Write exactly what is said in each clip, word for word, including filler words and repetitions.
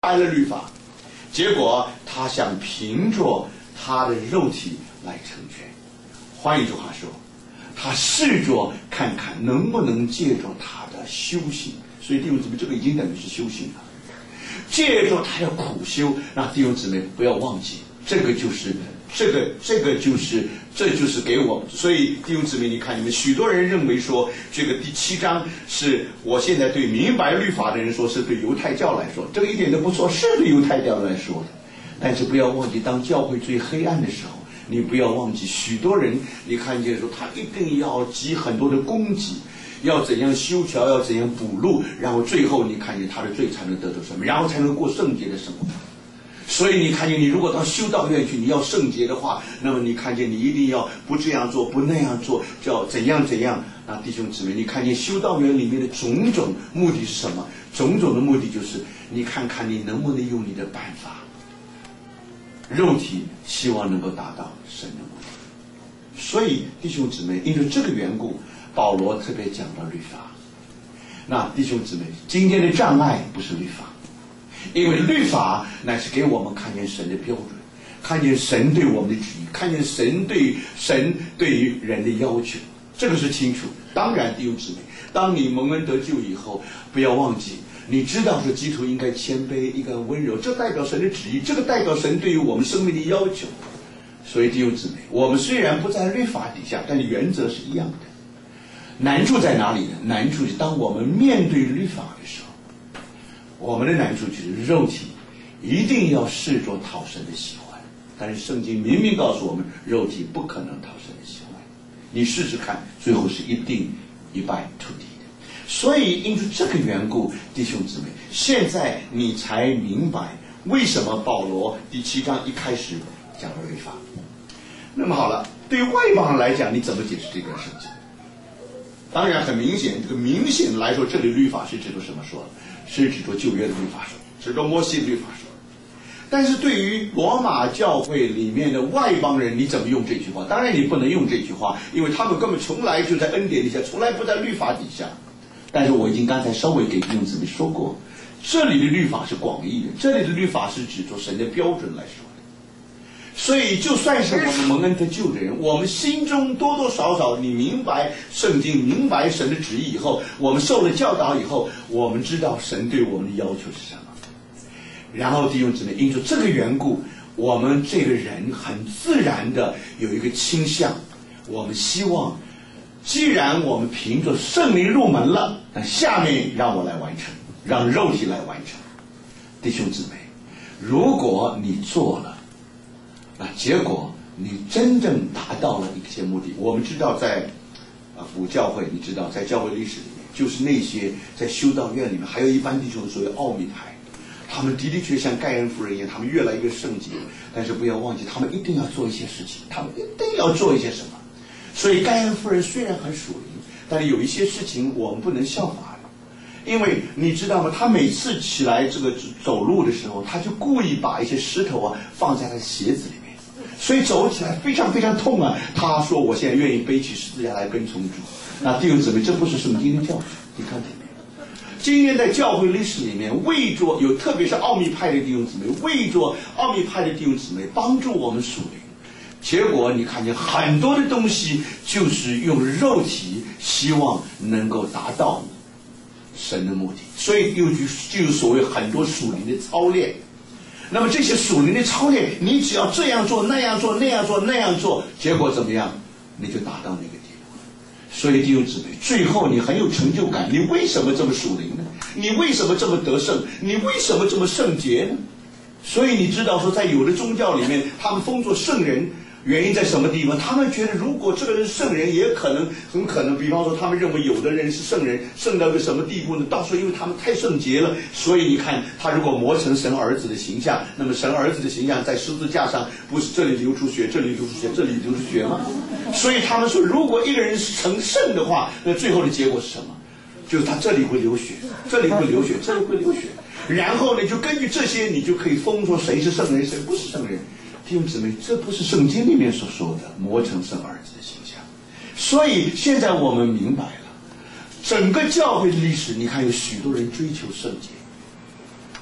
白了律法，结果他想凭着他的肉体来成全。换一句话说，他试着看看能不能借着他的修行，所以弟兄姊妹，这个已经等于是修行了。借着他的苦修，那弟兄姊妹不要忘记，这个就是这个这个就是这就是给我们。所以弟兄姊妹，你看你们许多人认为说这个第七章是我现在对明白律法的人说，是对犹太教来说，这个一点都不错，是对犹太教来说的。但是不要忘记，当教会最黑暗的时候，你不要忘记，许多人你看见说他一定要积很多的功绩，要怎样修桥，要怎样补路，然后最后你看见他的罪才能得到什么，然后才能过圣洁的生活。所以你看见，你如果到修道院去，你要圣洁的话，那么你看见你一定要不这样做，不那样做，叫怎样怎样。那弟兄姊妹，你看见修道院里面的种种目的是什么？种种的目的就是你看看你能不能用你的办法，肉体希望能够达到神的目的。所以弟兄姊妹，因为这个缘故，保罗特别讲到律法。那弟兄姊妹，今天的障碍不是律法，因为律法乃是给我们看见神的标准，看见神对我们的旨意，看见神对神对于人的要求，这个是清楚。当然弟兄姊妹，当你蒙恩得救以后，不要忘记，你知道说基督应该谦卑，应该温柔，这代表神的旨意，这个代表神对于我们生命的要求。所以弟兄姊妹，我们虽然不在律法底下，但是原则是一样的。难处在哪里呢？难处是当我们面对律法的时候，我们的难处就是肉体一定要试着讨神的喜欢，但是圣经明明告诉我们，肉体不可能讨神的喜欢。你试试看，最后是一定一败涂地的。所以因为这个缘故，弟兄姊妹，现在你才明白为什么保罗第七章一开始讲了律法。那么好了，对于外邦人来讲，你怎么解释这段圣经？当然很明显，这个明显来说，这里律法是指着什么说的？是指着旧约的律法说，指着摩西的律法说。但是对于罗马教会里面的外邦人，你怎么用这句话？当然你不能用这句话，因为他们根本从来就在恩典底下，从来不在律法底下。但是我已经刚才稍微给弟兄姊妹说过，这里的律法是广义的，这里的律法是指着神的标准来说的。所以就算是我们蒙恩得救的人，我们心中多多少少你明白圣经，明白神的旨意以后，我们受了教导以后，我们知道神对我们的要求是什么。然后弟兄姊妹，因着这个缘故，我们这个人很自然的有一个倾向，我们希望既然我们凭着圣灵入门了，那下面让我来完成，让肉体来完成。弟兄姊妹，如果你做了，那结果你真正达到了一些目的。我们知道在啊古教会，你知道在教会历史里面，就是那些在修道院里面，还有一般弟兄所谓奥秘派，他们的的确像盖恩夫人一样，他们越来越圣洁。但是不要忘记，他们一定要做一些事情，他们一定要做一些什么。所以盖恩夫人虽然很属灵，但是有一些事情我们不能效法。因为你知道吗？他每次起来这个走路的时候，他就故意把一些石头啊放在他的鞋子里面，所以走起来非常非常痛啊。他说：“我现在愿意背起十字架来跟从主。”那弟兄姊妹，这不是圣经的教训，你看见没有？今天在教会历史里面，为着有特别是奥秘派的弟兄姊妹，为着奥秘派的弟兄姊妹帮助我们属灵，结果你看见很多的东西就是用肉体希望能够达到神的目的，所以有句就有所谓很多属灵的操练。那么这些属灵的操练，你只要这样做那样做那样做那样做，结果怎么样？你就达到那个地步。所以弟兄姊妹，最后你很有成就感。你为什么这么属灵呢？你为什么这么得胜？你为什么这么圣洁呢？所以你知道说，在有的宗教里面，他们封作圣人，原因在什么地方？他们觉得如果这个人是圣人，也可能很可能，比方说他们认为有的人是圣人，圣到一个什么地步呢？到时候因为他们太圣洁了，所以你看他如果磨成神儿子的形象，那么神儿子的形象在十字架上不是这里流出血，这里流出血，这里流出血吗？所以他们说，如果一个人是成圣的话，那最后的结果是什么？就是他这里会流血，这里会流血，这里会流血，然后呢，就根据这些，你就可以封说谁是圣人，谁不是圣人。弟兄姊妹，这不是圣经里面所说的磨成神儿子的形象。所以现在我们明白了，整个教会的历史，你看有许多人追求圣洁，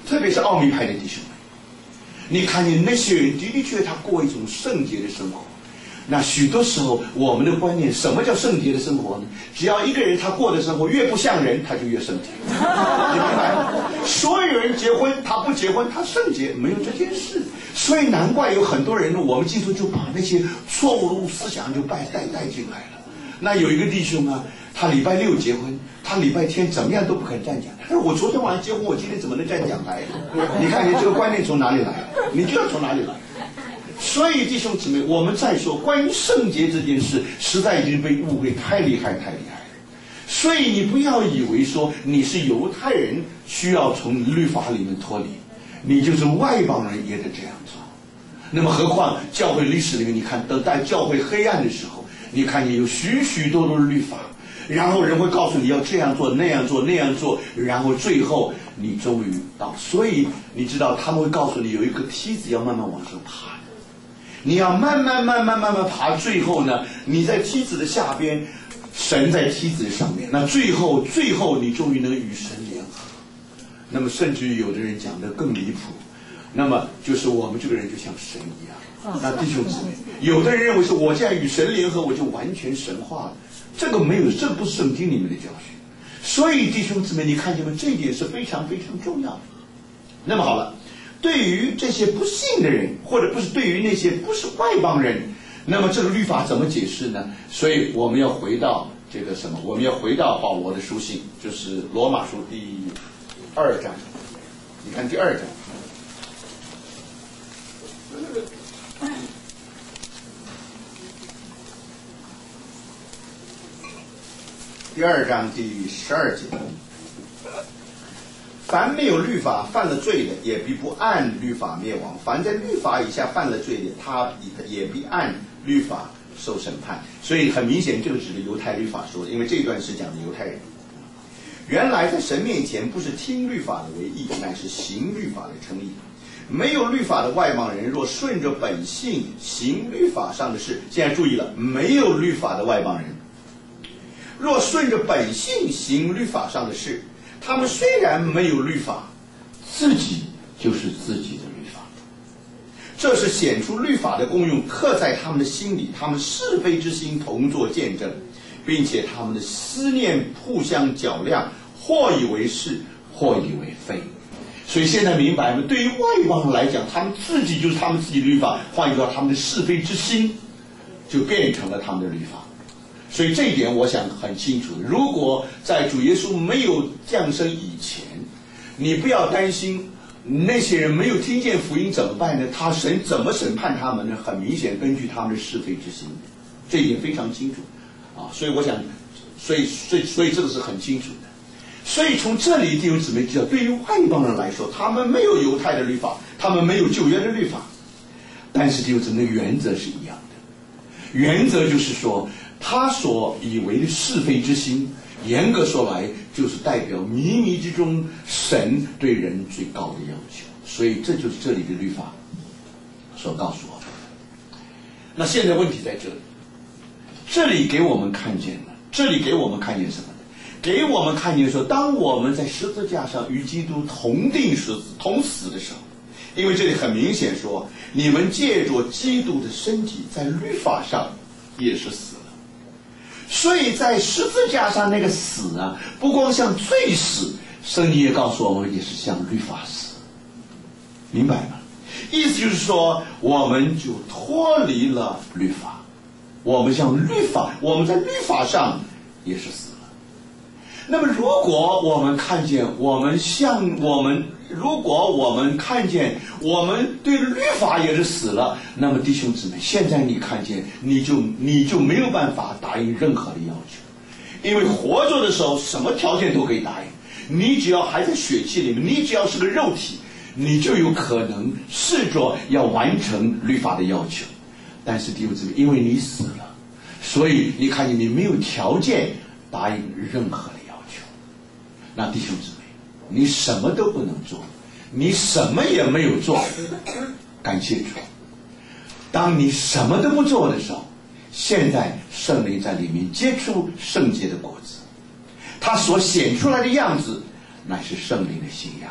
特别是奥秘派的弟兄们，你看见那些人的的确确他过一种圣洁的生活。那许多时候我们的观念，什么叫圣洁的生活呢？只要一个人他过的生活越不像人，他就越圣洁。你明白吗？所有人结婚，他不结婚他圣洁，没有这件事。所以难怪有很多人，我们基督就把那些错误思想就带带带进来了。那有一个弟兄啊，他礼拜六结婚，他礼拜天怎么样都不肯站讲。他说我昨天晚上结婚，我今天怎么能站讲台？你看你这个观念从哪里来？你就要从哪里来？所以弟兄姊妹，我们再说关于圣洁这件事，实在已经被误会太厉害太厉害了。所以你不要以为说你是犹太人需要从律法里面脱离，你就是外邦人也得这样做。那么何况教会历史里面，你看等在教会黑暗的时候，你看见有许许多多的律法，然后人会告诉你要这样做那样做那样做，然后最后你终于到。所以你知道他们会告诉你有一个梯子要慢慢往上爬，你要慢慢慢慢慢慢爬，最后呢你在梯子的下边，神在梯子上面，那最后最后你终于能与神联合。那么甚至于有的人讲得更离谱，那么就是我们这个人就像神一样。那弟兄姊妹，有的人认为说我这样与神联合，我就完全神化了，这个没有，这不是圣经里面的教训。所以弟兄姊妹，你看见吗？这一点是非常非常重要的。那么好了，对于这些不信的人，或者不是对于那些不是外邦人，那么这个律法怎么解释呢？所以我们要回到这个什么？我们要回到保罗的书信，就是罗马书第二章。你看第二章，第二章第十二节。凡没有律法犯了罪的，也必不按律法灭亡；凡在律法以下犯了罪的，他也必按律法受审判。所以很明显，这个指的犹太律法说的，因为这段是讲的犹太人。原来在神面前，不是听律法的为义，乃是行律法的称义。没有律法的外邦人，若顺着本性行律法上的事，现在注意了，没有律法的外邦人，若顺着本性行律法上的事，他们虽然没有律法，自己就是自己的律法。这是显出律法的功用，刻在他们的心里，他们是非之心同作见证，并且他们的思念互相较量，或以为是，或以为非。所以现在明白吗？对于外邦人来讲，他们自己就是他们自己的律法，换句话说，他们的是非之心就变成了他们的律法。所以这一点我想很清楚，如果在主耶稣没有降生以前，你不要担心那些人没有听见福音怎么办呢？他神怎么审判他们呢？很明显根据他们的是非之心，这一点非常清楚啊。所以我想所以所以所以这个是很清楚的。所以从这里弟兄姊妹知道，对于外邦人来说，他们没有犹太的律法，他们没有旧约的律法，但是弟兄姊妹原则是一样的。原则就是说，他所以为的是非之心，严格说来就是代表靡靡之中神对人最高的要求。所以这就是这里的律法所告诉我们的。那现在问题在这里，这里给我们看见了，这里给我们看见什么呢？给我们看见说，当我们在十字架上与基督同定十字同死的时候，因为这里很明显说，你们借着基督的身体在律法上也是死了。所以在十字架上那个死啊，不光像罪死，圣经也告诉我们也是像律法死。明白吗？意思就是说，我们就脱离了律法，我们像律法，我们在律法上也是死了。那么如果我们看见我们像我们如果我们看见我们对律法也是死了，那么弟兄姊妹，现在你看见你就你就没有办法答应任何的要求，因为活着的时候什么条件都可以答应，你只要还在血气里面，你只要是个肉体，你就有可能试着要完成律法的要求。但是弟兄姊妹，因为你死了，所以你看见你没有条件答应任何的要求。那弟兄姊妹，你什么都不能做，你什么也没有做，感谢主。当你什么都不做的时候，现在圣灵在里面结出圣洁的果子，它所显出来的样子乃是圣灵的信仰，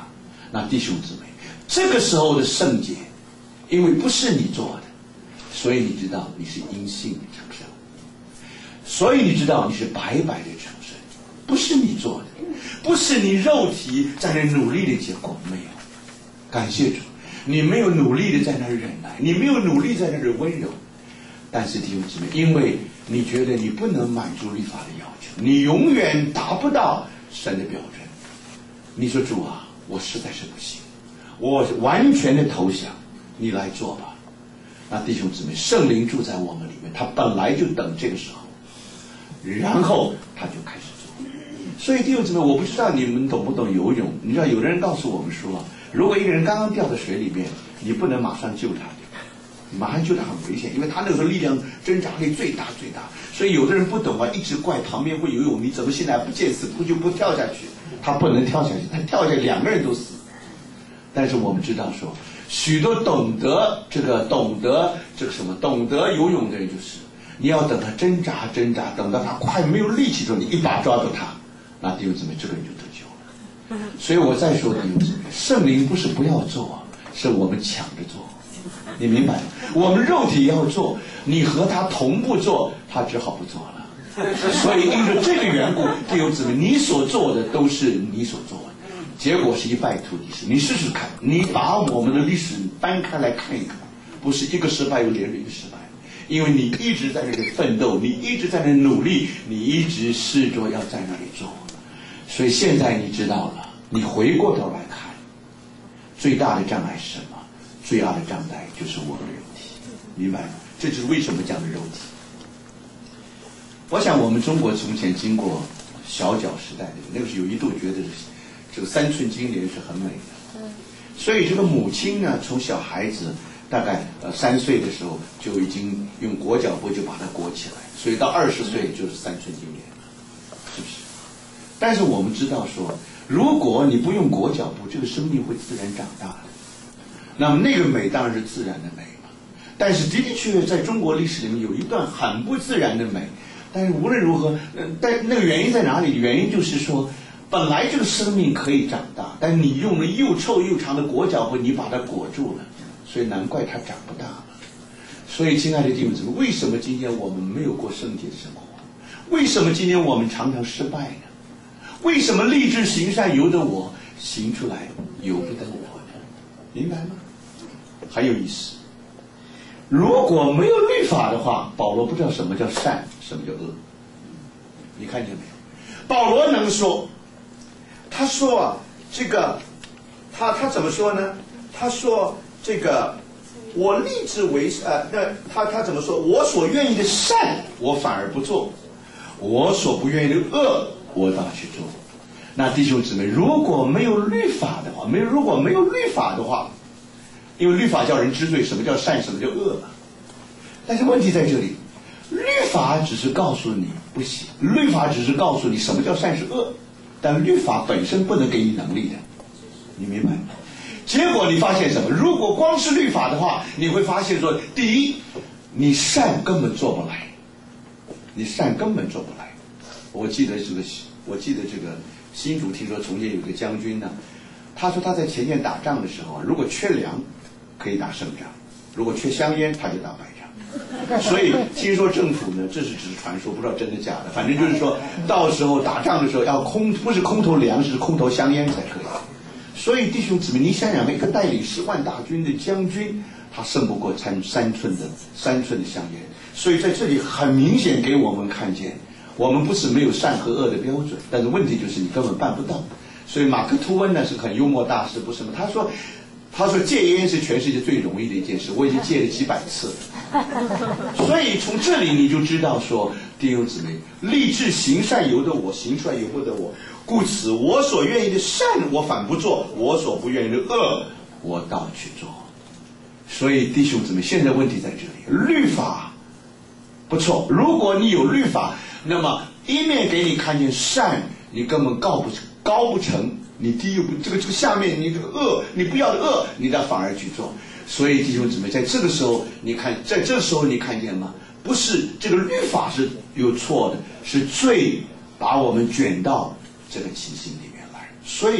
那弟兄姊妹，这个时候的圣洁，因为不是你做的，所以你知道你是因信的成圣，所以你知道你是白白的成圣，不是你做的，不是你肉体在那努力的结果，没有。感谢主，你没有努力的在那忍耐，你没有努力在那温柔，但是弟兄姊妹，因为你觉得你不能满足律法的要求，你永远达不到神的标准，你说主啊，我实在是不行，我完全的投降，你来做吧。那弟兄姊妹，圣灵住在我们里面，他本来就等这个时候，然后他就开始做。所以弟兄姊妹，我不知道你们懂不懂游泳，你知道有的人告诉我们说，如果一个人刚刚掉到水里面，你不能马上救他，马上救他很危险，因为他那个时候力量挣扎力最大最大。所以有的人不懂啊，一直怪旁边会游泳，你怎么现在不见死不救不跳下去？他不能跳下去，他跳下去两个人都死。但是我们知道说，许多懂得这个懂得这个什么懂得游泳的人，就是你要等他挣扎挣扎，等到他快没有力气的时候，你一把抓住他，那弟兄姊妹，这个人就得救了。所以我再说弟兄姊妹，圣灵不是不要做，是我们抢着做，你明白吗？我们肉体要做，你和他同步做，他只好不做了。所以因着这个缘故，弟兄姊妹，你所做的都是你所做的，结果是一败涂地。你试试看，你把我们的历史搬开来看一看，不是一个失败又连着一个失败，因为你一直在那里奋斗，你一直在那里努力，你一直试着要在那里做。所以现在你知道了，你回过头来看，最大的障碍是什么？最大的障碍就是我们的肉体，明白吗？这就是为什么讲的肉体。我想我们中国从前经过小脚时代的，那个时候有一度觉得这个三寸金莲是很美的，所以这个母亲呢，从小孩子大概呃三岁的时候就已经用裹脚布就把它裹起来，所以到二十岁就是三寸金莲了，是不是？但是我们知道说，如果你不用裹脚布，这个生命会自然长大的。那么那个美当然是自然的美嘛，但是的的确确在中国历史里面有一段很不自然的美。但是无论如何，但那个原因在哪里？原因就是说，本来这个生命可以长大，但你用了又臭又长的裹脚布，你把它裹住了，所以难怪它长不大了。所以，亲爱的弟兄姊妹，为什么今天我们没有过圣洁的生活？为什么今天我们常常失败呢？为什么立志行善由得我，行出来由不得我呢？明白吗？很有意思。如果没有律法的话，保罗不知道什么叫善，什么叫恶。你看见没有？保罗能说，他说啊，这个，他他怎么说呢？他说这个，我立志为呃，那他他怎么说？我所愿意的善，我反而不做；我所不愿意的恶，我倒去做。那弟兄姊妹，如果没有律法的话，没有如果没有律法的话。因为律法叫人知罪，什么叫善，什么叫恶。但是问题在这里，律法只是告诉你不行，律法只是告诉你什么叫善是恶，但律法本身不能给你能力的，你明白吗？结果你发现什么？如果光是律法的话，你会发现说，第一，你善根本做不来，你善根本做不来。我记得这个，我记得这个新竹听说从前有个将军呢，他说他在前线打仗的时候啊，如果缺粮，可以打胜仗，如果缺香烟，他就打败仗。所以听说政府呢，这是只是传说，不知道真的假的。反正就是说到时候打仗的时候要空，不是空投粮食，是空投香烟才可以。所以弟兄姊妹，你想想，一个带领十万大军的将军，他胜不过三三寸的三寸的香烟。所以在这里很明显给我们看见，我们不是没有善和恶的标准，但是问题就是你根本办不到。所以马克吐温呢是很幽默大师，不是吗？他说。他说戒烟是全世界最容易的一件事，我已经戒了几百次了。所以从这里你就知道说，弟兄姊妹，立志行善由得我，行出来由不得我。故此，我所愿意的善我反不做，我所不愿意的恶我倒去做。所以弟兄姊妹，现在问题在这里，律法不错，如果你有律法，那么一面给你看见善，你根本高不高不成。你第一步，这个这个下面你这个恶，你不要的恶，你倒反而去做。所以弟兄姊妹，在这个时候，你看，在这时候你看见吗？不是这个律法是有错的，是罪把我们卷到这个情形里面来。所以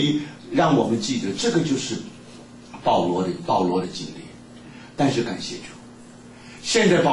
让我们记得这个就是保罗的保罗的经历。但是感谢主，现在保